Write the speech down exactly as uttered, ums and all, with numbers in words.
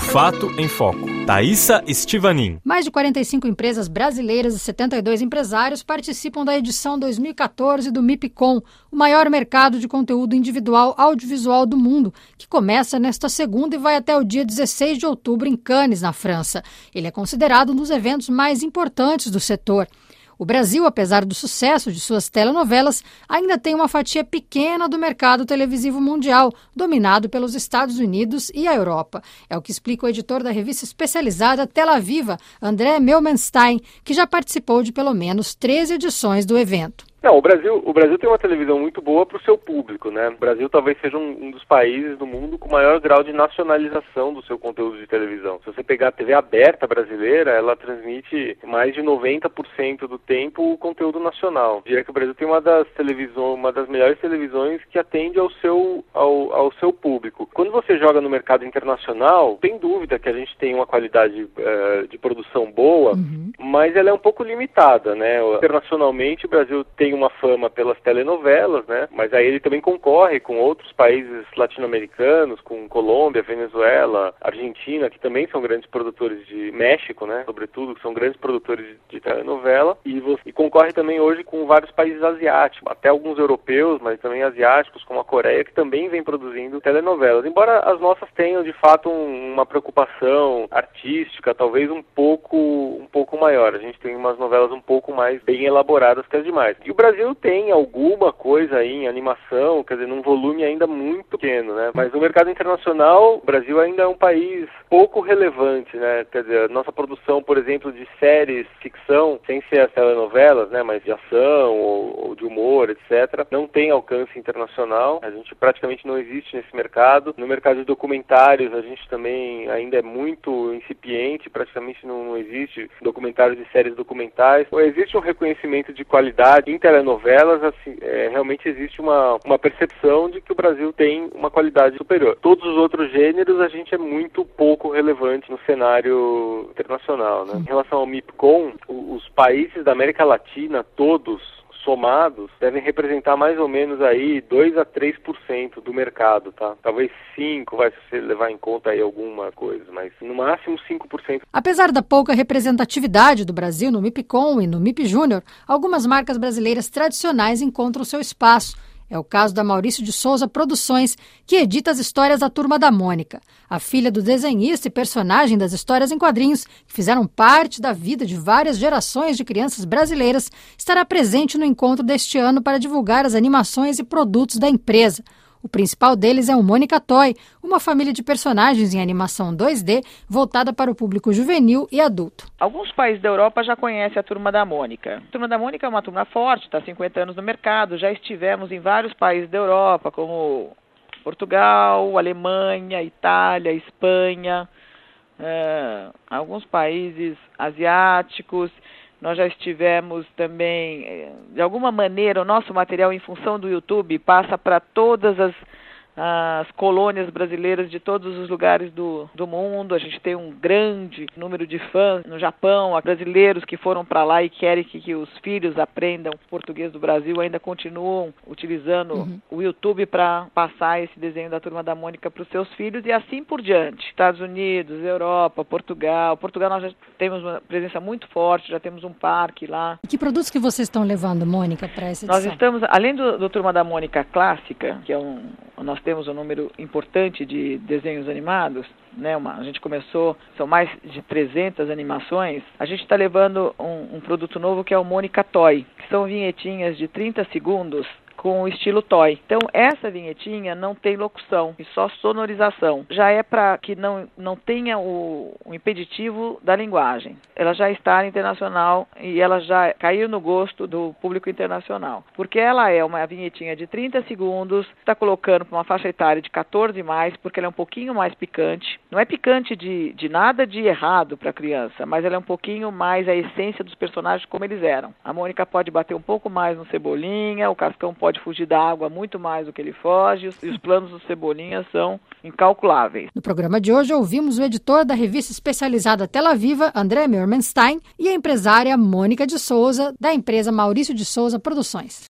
Fato em Foco. Thaísa Estivanin. Mais de quarenta e cinco empresas brasileiras e setenta e dois empresários participam da edição dois mil e quatorze do MIPCOM, o maior mercado de conteúdo individual audiovisual do mundo, que começa nesta segunda e vai até o dia dezesseis de outubro em Cannes, na França. Ele é considerado um dos eventos mais importantes do setor. O Brasil, apesar do sucesso de suas telenovelas, ainda tem uma fatia pequena do mercado televisivo mundial, dominado pelos Estados Unidos e a Europa. É o que explica o editor da revista especializada Tela Viva, André Melmanstein, que já participou de pelo menos treze edições do evento. Não, o Brasil, o Brasil tem uma televisão muito boa para o seu público, né? O Brasil talvez seja um, um dos países do mundo com maior grau de nacionalização do seu conteúdo de televisão. Se você pegar a T V aberta brasileira, ela transmite mais de noventa por cento do tempo o conteúdo nacional. Eu diria que o Brasil tem uma das televisões, uma das melhores televisões que atende ao seu, ao, ao seu público. Quando você joga no mercado internacional, tem dúvida que a gente tem uma qualidade uh, de produção boa, uhum. mas ela é um pouco limitada, né? Internacionalmente, o Brasil tem uma fama pelas telenovelas, né? Mas aí ele também concorre com outros países latino-americanos, com Colômbia, Venezuela, Argentina, que também são grandes produtores de México, né? Sobretudo, que são grandes produtores de, de telenovela, e, você, e concorre também hoje com vários países asiáticos, até alguns europeus, mas também asiáticos, como a Coreia, que também vem produzindo telenovelas. Embora as nossas tenham, de fato, um, uma preocupação artística, talvez um pouco, um pouco maior. A gente tem umas novelas um pouco mais bem elaboradas que as demais. E o Brasil tem alguma coisa aí em animação, quer dizer, num volume ainda muito pequeno, né? Mas no mercado internacional, o Brasil ainda é um país pouco relevante, né? Quer dizer, a nossa produção, por exemplo, de séries, ficção, sem ser as telenovelas, né? Mas de ação ou, ou de humor, etcétera, não tem alcance internacional. A gente praticamente não existe nesse mercado. No mercado de documentários, a gente também ainda é muito incipiente, praticamente não, não existe documentários de séries documentais. Ou existe um reconhecimento de qualidade em telenovelas, assim, é, realmente existe uma, uma percepção de que o Brasil tem uma qualidade superior. Todos os outros gêneros, a gente é muito pouco relevante no cenário internacional, né? Em relação ao MIPCOM, os países da América Latina, todos somados, devem representar mais ou menos aí dois a três por cento do mercado, tá? Talvez cinco por cento, vai se você levar em conta aí alguma coisa, mas no máximo cinco por cento. Apesar da pouca representatividade do Brasil no MIPCOM e no MIP Júnior, algumas marcas brasileiras tradicionais encontram seu espaço. É o caso da Maurício de Souza Produções, que edita as histórias da Turma da Mônica. A filha do desenhista e personagem das histórias em quadrinhos, que fizeram parte da vida de várias gerações de crianças brasileiras, estará presente no encontro deste ano para divulgar as animações e produtos da empresa. O principal deles é o Mônica Toy, uma família de personagens em animação dois D voltada para o público juvenil e adulto. Alguns países da Europa já conhecem a Turma da Mônica. A Turma da Mônica é uma turma forte, está há cinquenta anos no mercado, já estivemos em vários países da Europa, como Portugal, Alemanha, Itália, Espanha, uh, alguns países asiáticos. Nós já estivemos também, de alguma maneira, o nosso material, em função do YouTube, passa para todas as, as colônias brasileiras de todos os lugares do, do mundo. A gente tem um grande número de fãs no Japão, brasileiros que foram para lá e querem que, que os filhos aprendam português do Brasil, ainda continuam utilizando uhum. o YouTube para passar esse desenho da Turma da Mônica para os seus filhos e assim por diante. Estados Unidos, Europa, Portugal. Portugal nós já temos uma presença muito forte, já temos um parque lá. E que produtos que vocês estão levando, Mônica, para essa edição? Nós estamos, além do, do Turma da Mônica clássica, que é um, nós temos um número importante de desenhos animados, né, uma, a gente começou, são mais de trezentas animações, a gente está levando um, um produto novo que é o Mônica Toy, que são vinhetinhas de trinta segundos com o estilo toy. Então, essa vinhetinha não tem locução, e só sonorização. Já é para que não, não tenha o, o impeditivo da linguagem. Ela já está internacional e ela já caiu no gosto do público internacional. Porque ela é uma vinhetinha de trinta segundos, está colocando para uma faixa etária de quatorze mais, porque ela é um pouquinho mais picante. Não é picante de, de nada de errado para a criança, mas ela é um pouquinho mais a essência dos personagens como eles eram. A Mônica pode bater um pouco mais no Cebolinha, o Cascão pode pode fugir da água muito mais do que ele foge, e os planos do Cebolinha são incalculáveis. No programa de hoje, ouvimos o editor da revista especializada Tela Viva, André Melmanstein, e a empresária Mônica de Souza, da empresa Maurício de Souza Produções.